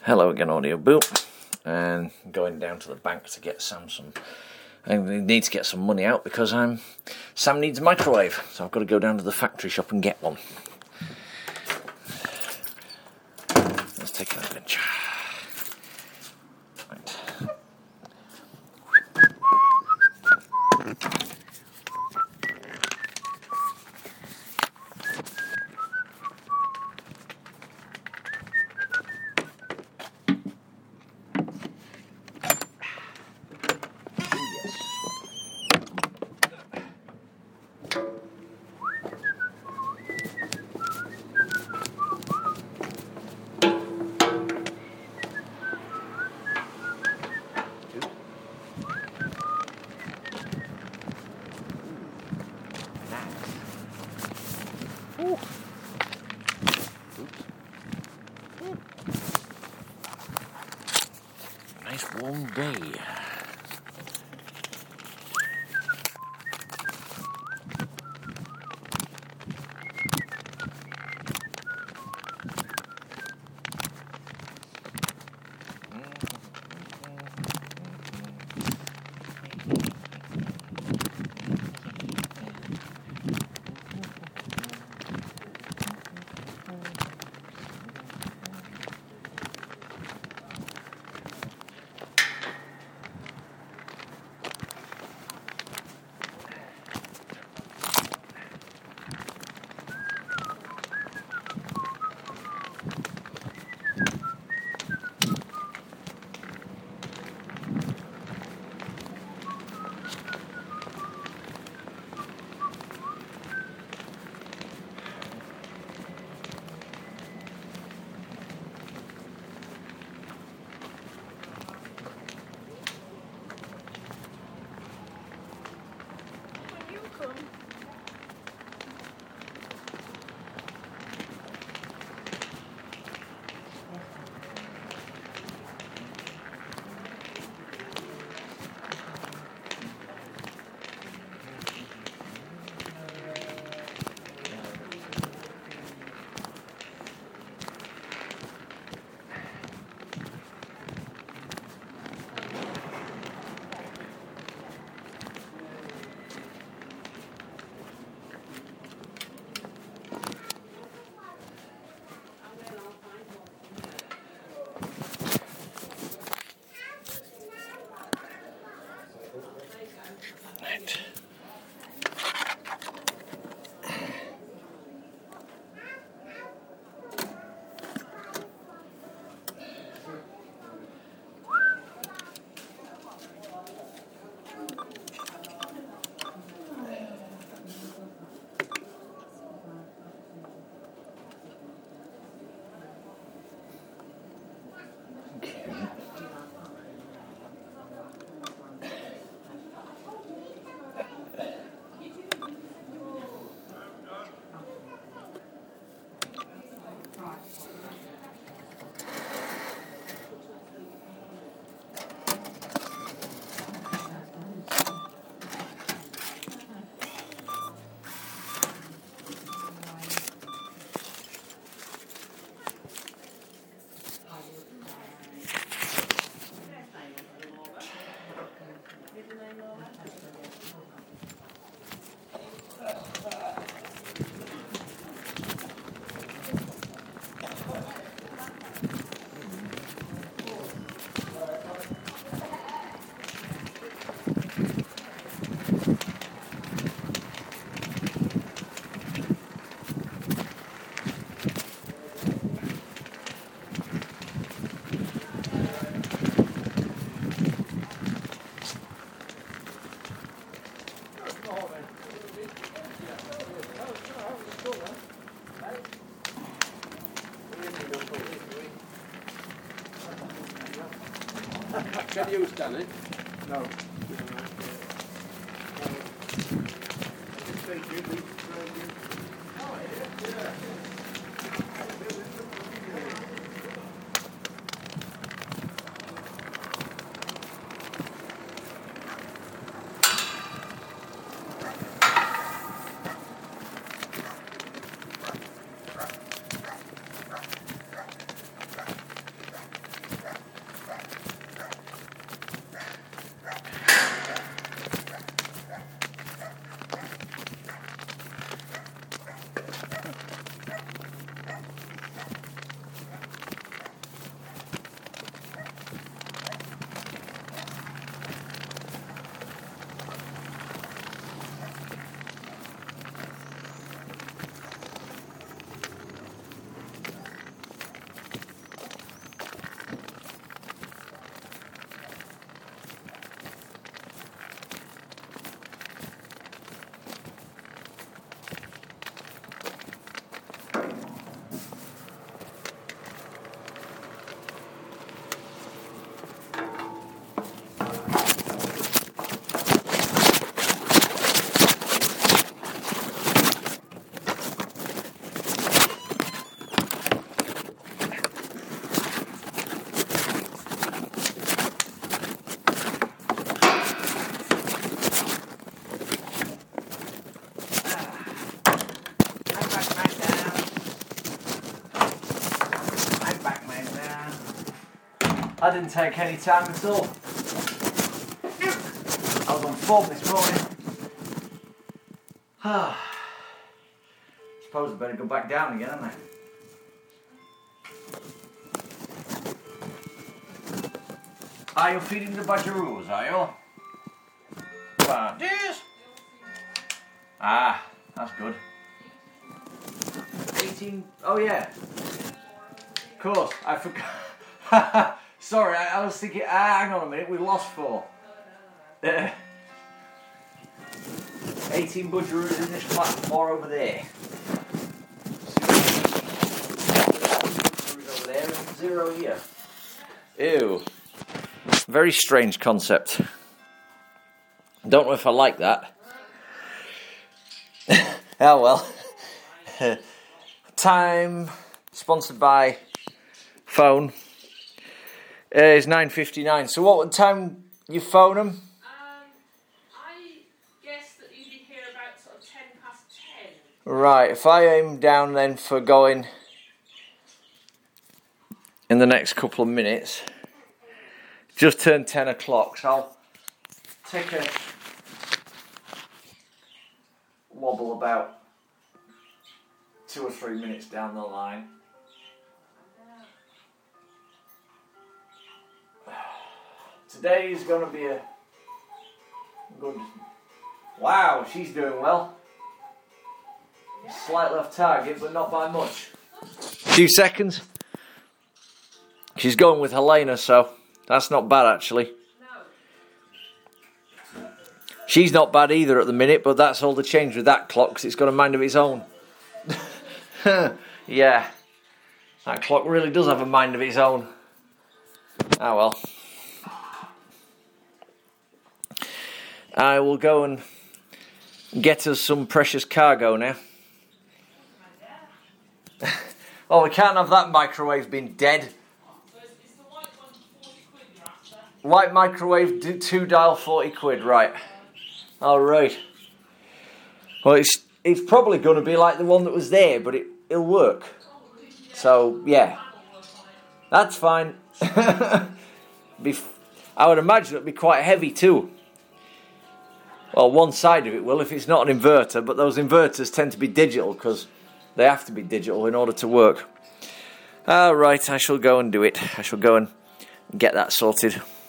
Hello again, Audio Boo, and going down to the bank to get Sam some. I need to get some money out because Sam needs a microwave, so I've got to go down to the factory shop and get one. Let's take an adventure. Right. Nice warm day. Right. Have you done it? No. That didn't take any time at all. I was on form this morning. Suppose I better go back down again, haven't I? Are you feeding the badgeroos, are you? Badgers! Ah, that's good. 18, oh yeah. Of course, I forgot. Sorry, I was thinking, hang on a minute, we lost 4. 18 budgeroos in this flat, 4 over there. Over there and 0 here. Ew. Very strange concept. Don't know if I like that. Oh well. Time sponsored by phone is 9:59. So what time you phone them? I guess that you'd be here about sort of 10:10. Right, if I aim down then for going in the next couple of minutes, just turned 10 o'clock, so I'll take a wobble about 2 or 3 minutes down the line. Today is going to be a good... Wow, she's doing well. Slightly off target, but not by much. Few seconds. She's going with Helena, so that's not bad actually. No. She's not bad either at the minute, but that's all the change with that clock, because it's got a mind of its own. Yeah, that clock really does have a mind of its own. Ah well. I will go and get us some precious cargo now. Oh, we can't have that microwave being dead. So is the white one 40 quid you're after? White microwave, 2 dial, 40 quid, right. Alright. Well, it's probably going to be like the one that was there, but it'll work. So, yeah. That's fine. I would imagine it'll be quite heavy too. Well, one side of it will, if it's not an inverter, but those inverters tend to be digital, because they have to be digital in order to work. Alright, I shall go and do it. I shall go and get that sorted.